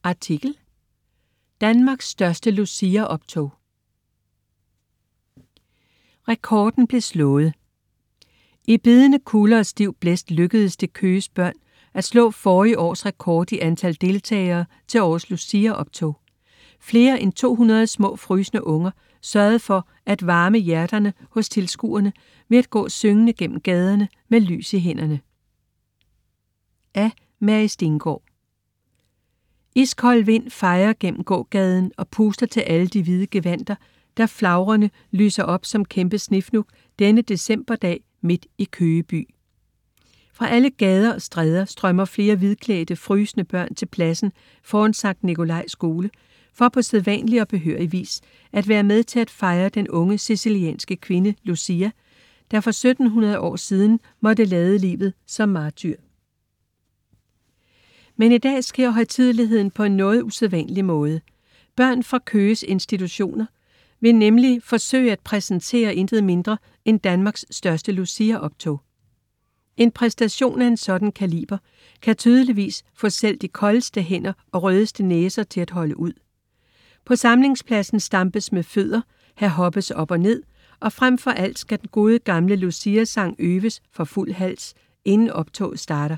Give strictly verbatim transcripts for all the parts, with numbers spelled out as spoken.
Artikel: Danmarks største Lucia-optog. Rekorden blev slået. I bidende kulde og stiv blæst lykkedes det Køges børn at slå forrige års rekord i antal deltagere til årets Lucia-optog. Flere end to hundrede små frysende unger sørgede for at varme hjerterne hos tilskuerne ved at gå syngende gennem gaderne med lys i hænderne. Af Mary Steengaard. Iskold vind fejer gennem gågaden og puster til alle de hvide gevandter, der flagrende lyser op som kæmpe snifnug denne decemberdag midt i Køge by. Fra alle gader og stræder strømmer flere hvidklædte, frysende børn til pladsen foran Sankt Nikolaj skole, for på sædvanlig og behørig vis at være med til at fejre den unge sicilianske kvinde Lucia, der for sytten hundrede år siden måtte lade livet som martyr. Men i dag sker højtideligheden på en noget usædvanlig måde. Børn fra Køges institutioner vil nemlig forsøge at præsentere intet mindre end Danmarks største Lucia-optog. En præstation af en sådan kaliber kan tydeligvis få selv de koldeste hænder og rødeste næser til at holde ud. På samlingspladsen stampes med fødder, her hoppes op og ned, og frem for alt skal den gode gamle Lucia-sang øves for fuld hals, inden optoget starter.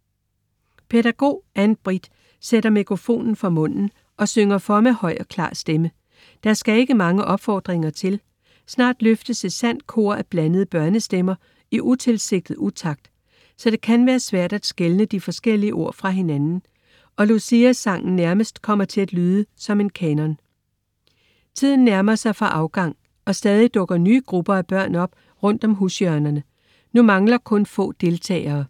Pædagog Ann-Britt sætter mikrofonen for munden og synger for med høj og klar stemme. Der skal ikke mange opfordringer til. Snart løftes et sandt kor af blandede børnestemmer i utilsigtet utakt, så det kan være svært at skelne de forskellige ord fra hinanden, og Lucia-sangen nærmest kommer til at lyde som en kanon. Tiden nærmer sig for afgang, og stadig dukker nye grupper af børn op rundt om hushjørnerne. Nu mangler kun få deltagere.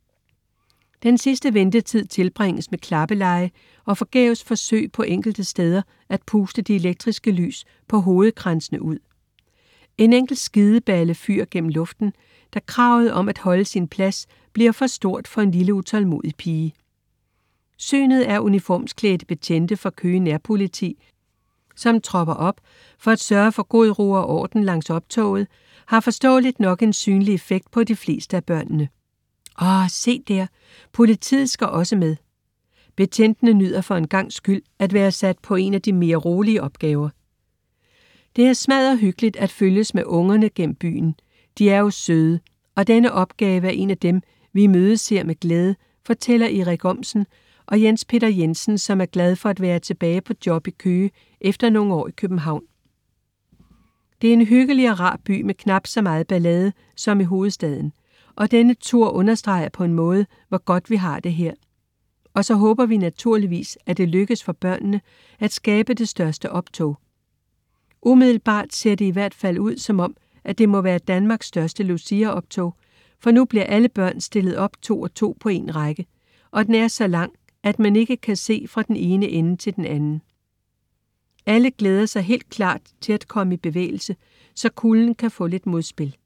Den sidste ventetid tilbringes med klappeleje og forgæves forsøg på enkelte steder at puste de elektriske lys på hovedkransene ud. En enkelt skideballe fyrer gennem luften, da kravet om at holde sin plads bliver for stort for en lille utålmodig pige. Synet er uniformsklædte betjente fra Køge Nærpoliti, som tropper op for at sørge for god ro og orden langs optoget, har forståeligt nok en synlig effekt på de fleste af børnene. Åh, se der, politiet skal også med. Betjentene nyder for en gangs skyld at være sat på en af de mere rolige opgaver. Det er smadret hyggeligt at følges med ungerne gennem byen. De er jo søde, og denne opgave er en af dem, vi mødeser med glæde, fortæller Erik Omsen og Jens Peter Jensen, som er glad for at være tilbage på job i Køge efter nogle år i København. Det er en hyggelig og rar by med knap så meget ballade som i hovedstaden, og denne tur understreger på en måde, hvor godt vi har det her. Og så håber vi naturligvis, at det lykkes for børnene at skabe det største optog. Umiddelbart ser det i hvert fald ud som om, at det må være Danmarks største Lucia-optog, for nu bliver alle børn stillet op to og to på en række, og den er så lang, at man ikke kan se fra den ene ende til den anden. Alle glæder sig helt klart til at komme i bevægelse, så kulden kan få lidt modspil.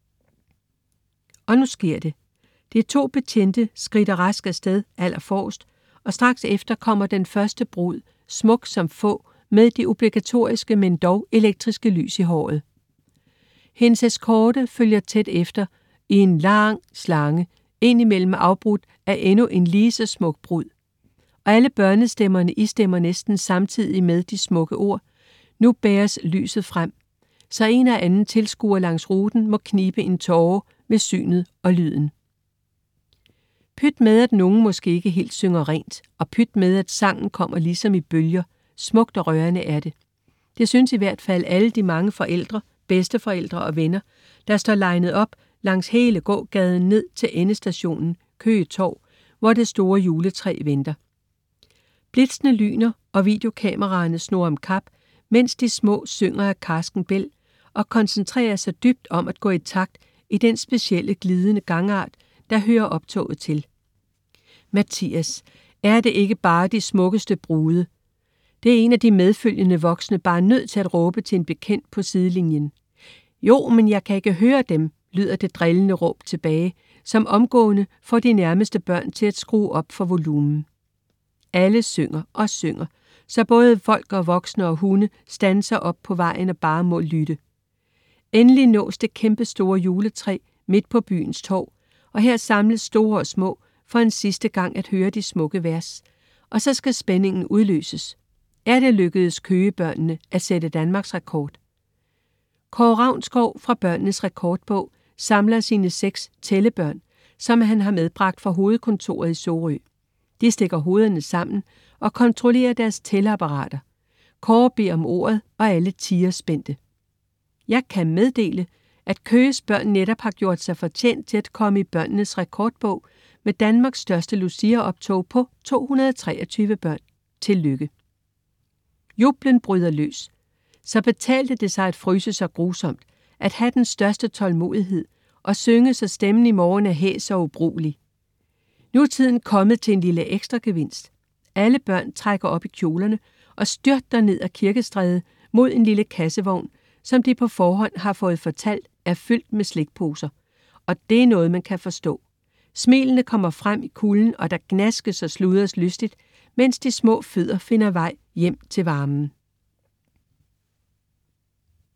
Og nu sker det. De to betjente skridter rask afsted allerforrest, og straks efter kommer den første brud, smuk som få, med de obligatoriske, men dog elektriske lys i håret. Hendes eskorte følger tæt efter i en lang slange, indimellem afbrudt af endnu en lige så smuk brud. Og alle børnestemmerne istemmer næsten samtidig med de smukke ord. Nu bæres lyset frem, så en og anden tilskuer langs ruten må knibe en tåre ved synet og lyden. Pyt med, at nogen måske ikke helt synger rent, og pyt med, at sangen kommer ligesom i bølger. Smukt og rørende er det. Det synes i hvert fald alle de mange forældre, bedsteforældre og venner, der står linet op langs hele gågaden ned til endestationen Køge Torv, hvor det store juletræ venter. Blitzende lyner og videokameraerne snor om kap, mens de små synger af Karsken Bell og koncentrerer sig dybt om at gå i takt i den specielle glidende gangart, der hører optoget til. Mathias, er det ikke bare de smukkeste brude? Det er en af de medfølgende voksne bare nødt til at råbe til en bekendt på sidelinjen. Jo, men jeg kan ikke høre dem, lyder det drillende råb tilbage, som omgående får de nærmeste børn til at skrue op for volumen. Alle synger og synger, så både folk og voksne og hunde standser op på vejen og bare må lytte. Endelig nås det kæmpe store juletræ midt på byens torv, og her samles store og små for en sidste gang at høre de smukke vers. og så skal spændingen udløses. Er det lykkedes Køge-børnene at sætte Danmarks rekord? Kåre Ravnsgaard fra Børnenes Rekordbog samler sine seks tællebørn, som han har medbragt fra hovedkontoret i Sorø. De stikker hovederne sammen og kontrollerer deres tælleapparater. Kåre beder om ordet, og alle tier spændte. Jeg kan meddele, at Køges børn netop har gjort sig fortjent til at komme i Børnenes Rekordbog med Danmarks største Lucia-optog på to hundrede og treogtyve børn. Tillykke. Jublen bryder løs. Så betalte det sig at fryse så grusomt, at have den største tålmodighed og synge, så stemmen i morgen er hæs og ubrugelig. Nu er tiden kommet til en lille ekstra gevinst. Alle børn trækker op i kjolerne og styrter ned ad Kirkestræde mod en lille kassevogn, som de på forhånd har fået fortalt er fyldt med slikposer. Og det er noget, man kan forstå. Smilene kommer frem i kulden, og der gnaskes og sludres lystigt, mens de små fødder finder vej hjem til varmen.